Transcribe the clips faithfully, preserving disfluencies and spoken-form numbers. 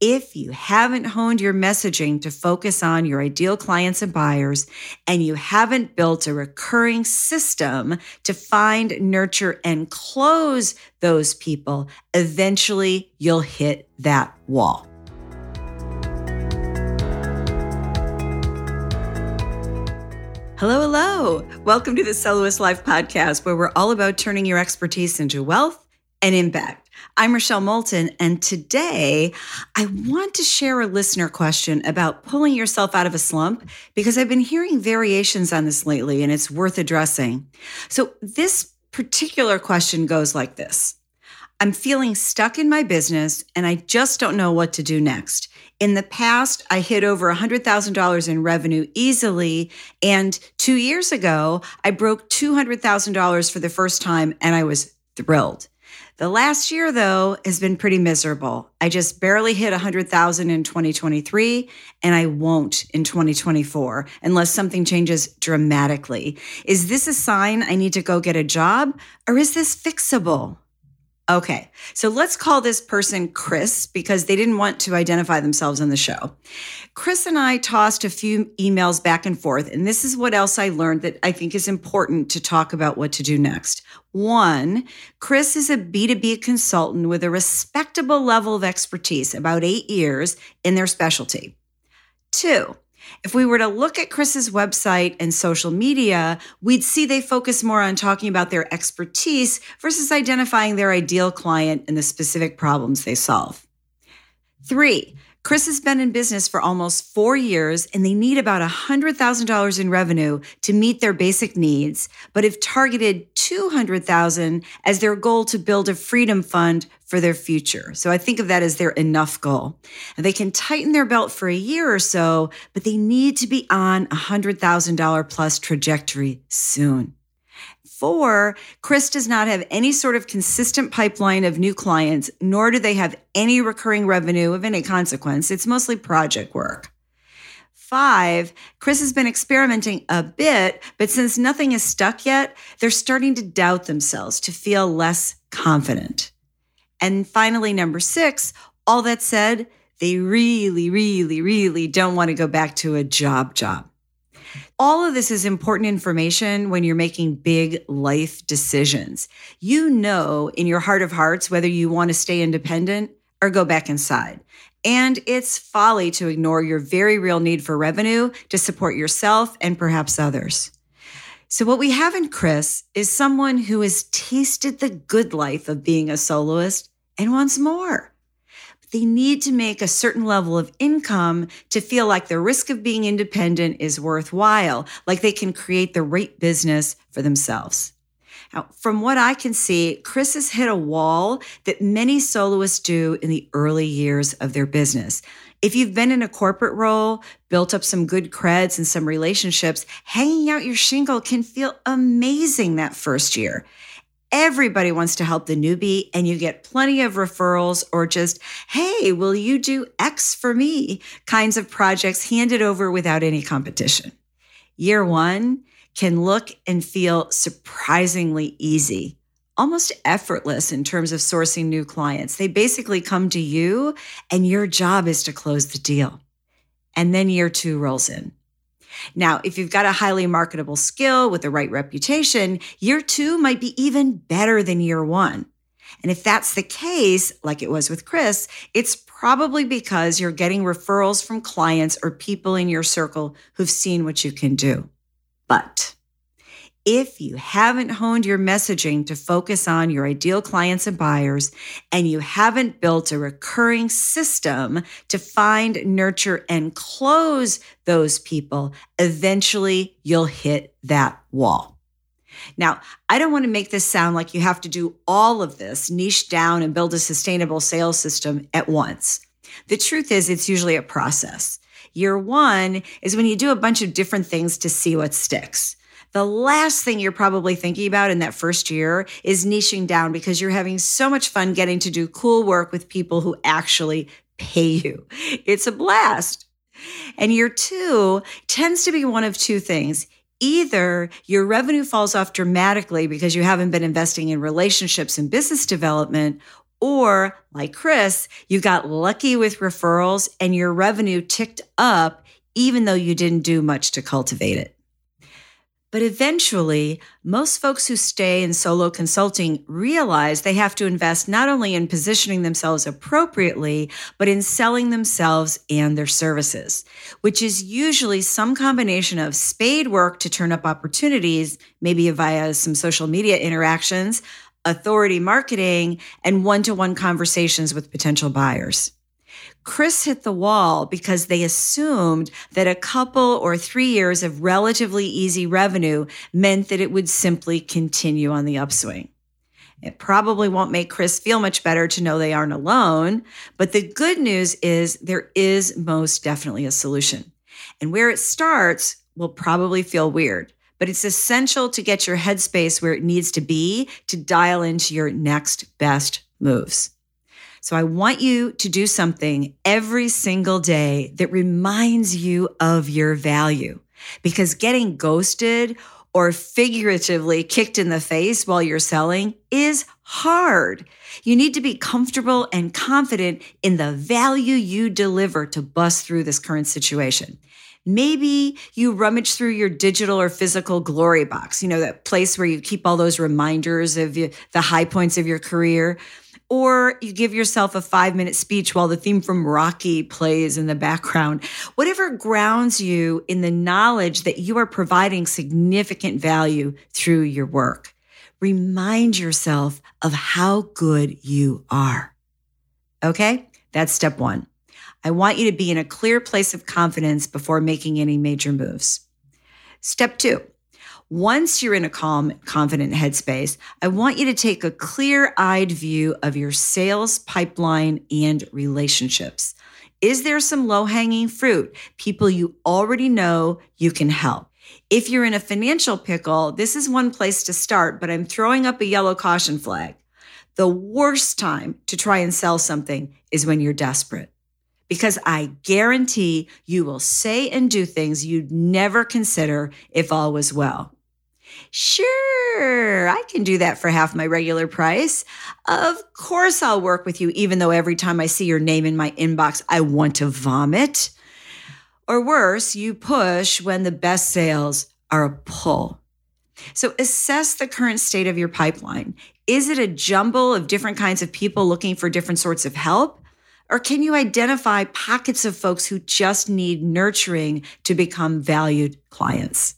If you haven't honed your messaging to focus on your ideal clients and buyers, and you haven't built a recurring system to find, nurture, and close those people, eventually you'll hit that wall. Hello, hello. Welcome to the Soloist Life podcast, where we're all about turning your expertise into wealth and impact. I'm Rochelle Moulton, and today I want to share a listener question about pulling yourself out of a slump because I've been hearing variations on this lately and it's worth addressing. So this particular question goes like this. I'm feeling stuck in my business and I just don't know what to do next. In the past, I hit over one hundred thousand dollars in revenue easily, and two years ago, I broke two hundred thousand dollars for the first time and I was thrilled. The last year, though, has been pretty miserable. I just barely hit one hundred thousand in twenty twenty-three, and I won't in twenty twenty-four unless something changes dramatically. Is this a sign I need to go get a job, or is this fixable? Okay, so let's call this person Chris because they didn't want to identify themselves on the show. Chris and I tossed a few emails back and forth, and this is what else I learned that I think is important to talk about what to do next. One, Chris is a B two B consultant with a respectable level of expertise, about eight years in their specialty. Two, if we were to look at Chris's website and social media, we'd see they focus more on talking about their expertise versus identifying their ideal client and the specific problems they solve. Three, Chris has been in business for almost four years and they need about one hundred thousand dollars in revenue to meet their basic needs, but have targeted two hundred thousand dollars as their goal to build a freedom fund for their future. So I think of that as their enough goal. And they can tighten their belt for a year or so, but they need to be on a one hundred thousand dollars plus trajectory soon. Four, Chris does not have any sort of consistent pipeline of new clients, nor do they have any recurring revenue of any consequence. It's mostly project work. Five, Chris has been experimenting a bit, but since nothing is stuck yet, they're starting to doubt themselves, to feel less confident. And finally, number six, all that said, they really, really, really don't want to go back to a job job. All of this is important information when you're making big life decisions. You know in your heart of hearts whether you want to stay independent or go back inside. And it's folly to ignore your very real need for revenue to support yourself and perhaps others. So what we have in Chris is someone who has tasted the good life of being a soloist and wants more. They need to make a certain level of income to feel like the risk of being independent is worthwhile, like they can create the right business for themselves. Now, from what I can see, Chris has hit a wall that many soloists do in the early years of their business. If you've been in a corporate role, built up some good creds and some relationships, hanging out your shingle can feel amazing that first year. Everybody wants to help the newbie, and you get plenty of referrals or just, hey, will you do X for me kinds of projects handed over without any competition. Year one can look and feel surprisingly easy, almost effortless in terms of sourcing new clients. They basically come to you, and your job is to close the deal. And then year two rolls in. Now, if you've got a highly marketable skill with the right reputation, year two might be even better than year one. And if that's the case, like it was with Chris, it's probably because you're getting referrals from clients or people in your circle who've seen what you can do. But if you haven't honed your messaging to focus on your ideal clients and buyers, and you haven't built a recurring system to find, nurture, and close those people, eventually you'll hit that wall. Now, I don't want to make this sound like you have to do all of this, niche down and build a sustainable sales system at once. The truth is, it's usually a process. Year one is when you do a bunch of different things to see what sticks. The last thing you're probably thinking about in that first year is niching down because you're having so much fun getting to do cool work with people who actually pay you. It's a blast. And year two tends to be one of two things. Either your revenue falls off dramatically because you haven't been investing in relationships and business development, Or like Chris, you got lucky with referrals and your revenue ticked up even though you didn't do much to cultivate it. But eventually, most folks who stay in solo consulting realize they have to invest not only in positioning themselves appropriately, but in selling themselves and their services, which is usually some combination of spade work to turn up opportunities, maybe via some social media interactions, authority marketing, and one-to-one conversations with potential buyers. Chris hit the wall because they assumed that a couple or three years of relatively easy revenue meant that it would simply continue on the upswing. It probably won't make Chris feel much better to know they aren't alone, but the good news is there is most definitely a solution. And where it starts will probably feel weird, but it's essential to get your headspace where it needs to be to dial into your next best moves. So I want you to do something every single day that reminds you of your value, because getting ghosted or figuratively kicked in the face while you're selling is hard. You need to be comfortable and confident in the value you deliver to bust through this current situation. Maybe you rummage through your digital or physical glory box, you know, that place where you keep all those reminders of the high points of your career. Or you give yourself a five-minute speech while the theme from Rocky plays in the background. Whatever grounds you in the knowledge that you are providing significant value through your work. Remind yourself of how good you are. Okay? That's step one. I want you to be in a clear place of confidence before making any major moves. Step two. Once you're in a calm, confident headspace, I want you to take a clear-eyed view of your sales pipeline and relationships. Is there some low-hanging fruit, people you already know you can help? If you're in a financial pickle, this is one place to start, but I'm throwing up a yellow caution flag. The worst time to try and sell something is when you're desperate, because I guarantee you will say and do things you'd never consider if all was well. Sure, I can do that for half my regular price. Of course I'll work with you, even though every time I see your name in my inbox, I want to vomit. Or worse, you push when the best sales are a pull. So assess the current state of your pipeline. Is it a jumble of different kinds of people looking for different sorts of help? Or can you identify pockets of folks who just need nurturing to become valued clients?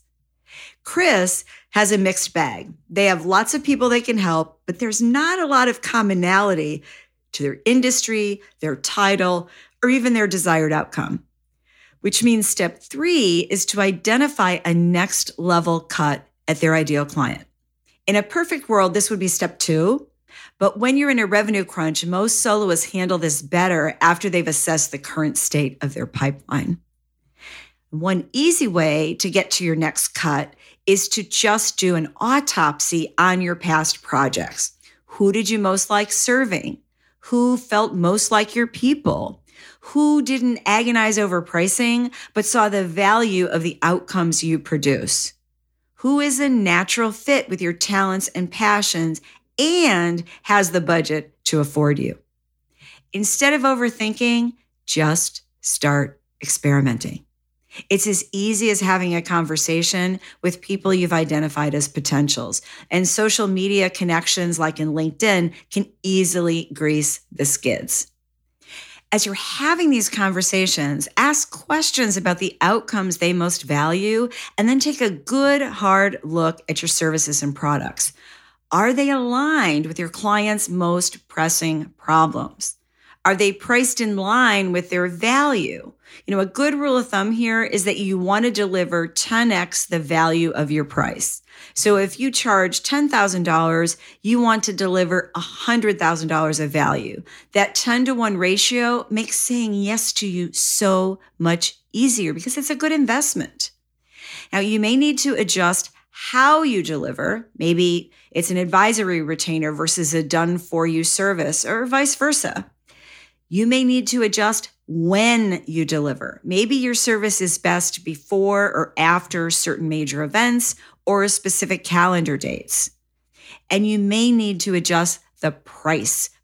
Chris has a mixed bag. They have lots of people they can help, but there's not a lot of commonality to their industry, their title, or even their desired outcome. Which means step three is to identify a next level cut at their ideal client. In a perfect world, this would be step two. But when you're in a revenue crunch, most soloists handle this better after they've assessed the current state of their pipeline. One easy way to get to your next cut is to just do an autopsy on your past projects. Who did you most like serving? Who felt most like your people? Who didn't agonize over pricing, but saw the value of the outcomes you produce? Who is a natural fit with your talents and passions and has the budget to afford you? Instead of overthinking, just start experimenting. It's as easy as having a conversation with people you've identified as potentials, and social media connections like in LinkedIn can easily grease the skids. As you're having these conversations, ask questions about the outcomes they most value, and then take a good, hard look at your services and products. Are they aligned with your clients' most pressing problems? Are they priced in line with their value? You know, a good rule of thumb here is that you want to deliver ten x the value of your price. So if you charge ten thousand dollars, you want to deliver one hundred thousand dollars of value. That ten to one ratio makes saying yes to you so much easier because it's a good investment. Now, you may need to adjust how you deliver. Maybe it's an advisory retainer versus a done-for-you service, or vice versa. You may need to adjust when you deliver. Maybe your service is best before or after certain major events or specific calendar dates. And you may need to adjust the price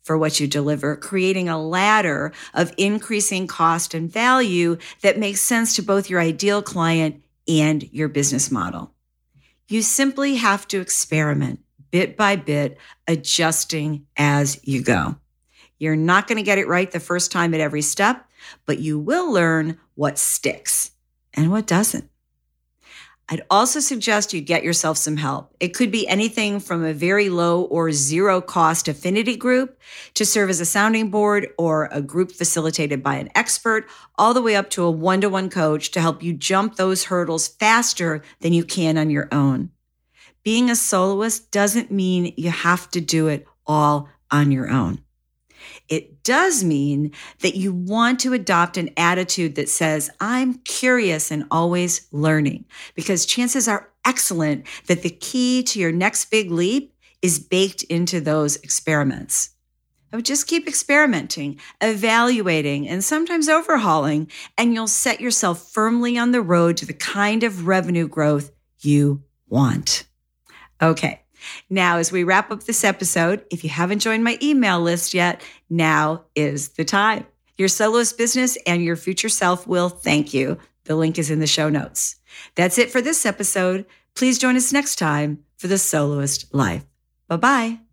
for what you deliver, creating a ladder of increasing cost and value that makes sense to both your ideal client and your business model. You simply have to experiment bit by bit, adjusting as you go. You're not going to get it right the first time at every step, but you will learn what sticks and what doesn't. I'd also suggest you get yourself some help. It could be anything from a very low or zero cost affinity group to serve as a sounding board or a group facilitated by an expert, all the way up to a one-to-one coach to help you jump those hurdles faster than you can on your own. Being a soloist doesn't mean you have to do it all on your own. It does mean that you want to adopt an attitude that says, I'm curious and always learning, because chances are excellent that the key to your next big leap is baked into those experiments. I would just keep experimenting, evaluating, and sometimes overhauling, and you'll set yourself firmly on the road to the kind of revenue growth you want. Okay. Now, as we wrap up this episode, if you haven't joined my email list yet, now is the time. Your soloist business and your future self will thank you. The link is in the show notes. That's it for this episode. Please join us next time for The Soloist Life. Bye-bye.